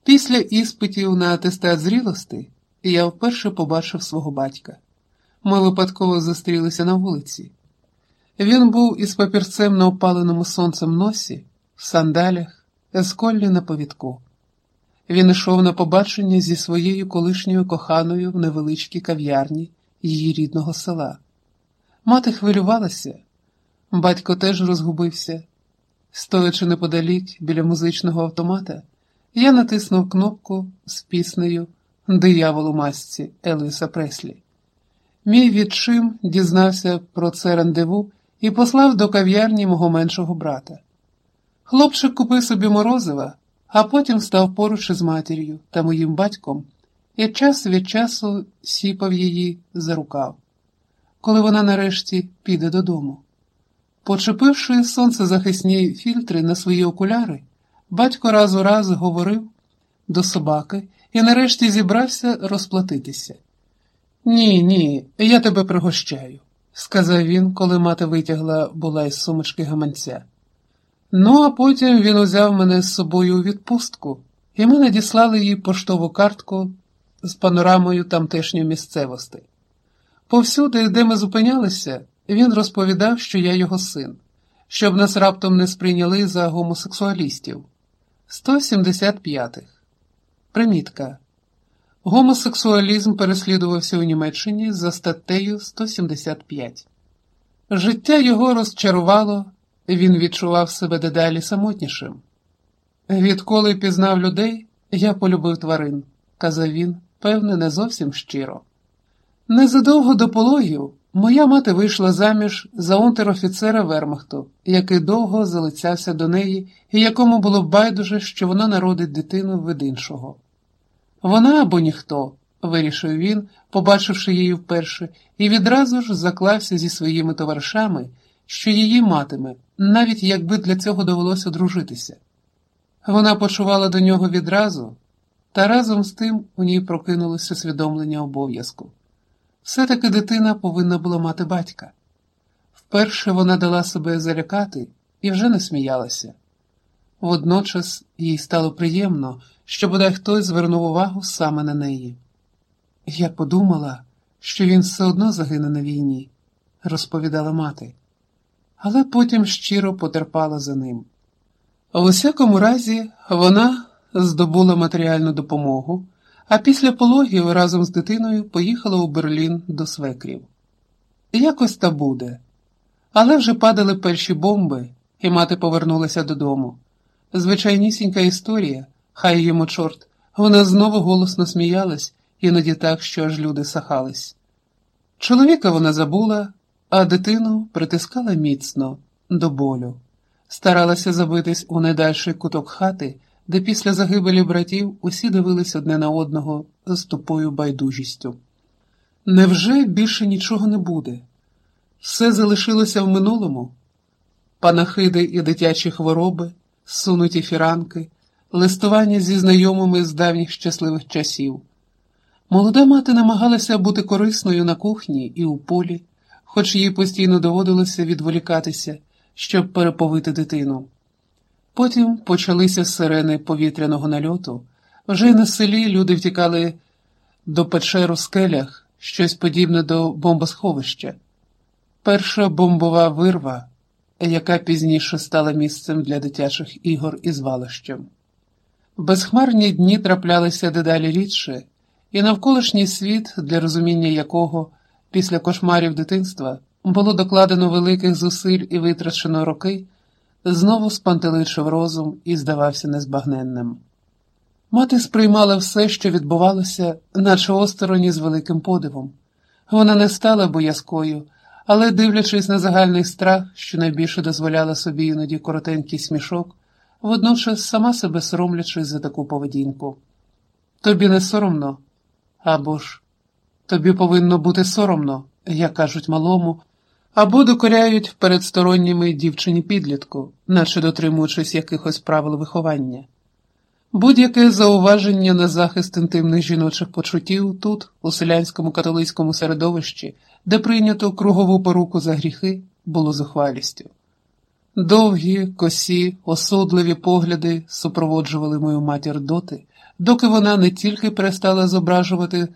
Після іспитів на атестат зрілости я вперше побачив свого батька. Ми випадково зустрілися на вулиці. Він був із папірцем на опаленому сонцем носі, в сандалях, з коллі на повідку. Він йшов на побачення зі своєю колишньою коханою в невеличкій кав'ярні її рідного села. Мати хвилювалася, батько теж розгубився. Стоячи неподалік біля музичного автомата, я натиснув кнопку з піснею «Диявол у масці» Елвіса Преслі. Мій відчим дізнався про це рандеву і послав до кав'ярні мого меншого брата. Хлопчик купив собі морозива, а потім став поруч із матір'ю та моїм батьком і час від часу сіпав її за рукав, коли вона нарешті піде додому. Почепивши сонцезахисні фільтри на свої окуляри, батько раз у раз говорив до собаки і нарешті зібрався розплатитися. «Ні, я тебе пригощаю», – сказав він, коли мати витягла була із сумочки гаманця. Ну, а потім він узяв мене з собою у відпустку, і ми надіслали їй поштову картку з панорамою тамтешньої місцевості. Повсюди, де ми зупинялися, він розповідав, що я його син, щоб нас раптом не сприйняли за гомосексуалістів. 175-х. Примітка. Гомосексуалізм переслідувався у Німеччині за статтею 175. Життя його розчарувало, він відчував себе дедалі самотнішим. «Відколи пізнав людей, я полюбив тварин», – казав він, певне, не зовсім щиро. Незадовго до пологів моя мати вийшла заміж за унтер-офіцера Вермахту, який довго залицявся до неї і якому було байдуже, що вона народить дитину від іншого. «Вона або ніхто», – вирішив він, побачивши її вперше, і відразу ж заклався зі своїми товаришами, що її матиме, навіть якби для цього довелося одружитися. Вона почувала до нього відразу, та разом з тим у ній прокинулося усвідомлення обов'язку. Все-таки дитина повинна була мати батька. Вперше вона дала себе залякати і вже не сміялася. Водночас їй стало приємно, що бодай хтось звернув увагу саме на неї. «Я подумала, що він все одно загине на війні», – розповідала мати. Але потім щиро потерпала за ним. В усякому разі, вона здобула матеріальну допомогу, а після пологів разом з дитиною поїхала у Берлін до свекрів. Якось та буде. Але вже падали перші бомби, і мати повернулася додому. Звичайнісінька історія, хай йому чорт, вона знову голосно сміялась, іноді так, що аж люди сахались. Чоловіка вона забула, а дитину притискала міцно, до болю. Старалася забитись у найдальший куток хати, де після загибелі братів усі дивились одне на одного з тупою байдужістю. Невже більше нічого не буде? Все залишилося в минулому? Панахиди і дитячі хвороби, сунуті фіранки, листування зі знайомими з давніх щасливих часів. Молода мати намагалася бути корисною на кухні і у полі, хоч їй постійно доводилося відволікатися, щоб переповити дитину. Потім почалися сирени повітряного нальоту. Вже й на селі люди втікали до печер у скелях, щось подібне до бомбосховища. Перша бомбова вирва, яка пізніше стала місцем для дитячих ігор і звалищем. Безхмарні дні траплялися дедалі рідше, і навколишній світ, для розуміння якого після кошмарів дитинства було докладено великих зусиль і витрачено роки, знову спантеличив розум і здавався незбагненним. Мати сприймала все, що відбувалося, наче осторонь з великим подивом. Вона не стала боязкою, але, дивлячись на загальний страх, що найбільше дозволяла собі іноді коротенький смішок, водночас сама себе соромлячись за таку поведінку. «Тобі не соромно?» Або ж «Тобі повинно бути соромно», як кажуть малому, або докоряють перед сторонніми дівчині-підлітку, наче дотримуючись якихось правил виховання. Будь-яке зауваження на захист інтимних жіночих почуттів тут, у селянському католицькому середовищі, де прийнято кругову поруку за гріхи, було зухвалістю. Довгі, косі, осудливі погляди супроводжували мою матір доти, доки вона не тільки перестала зображувати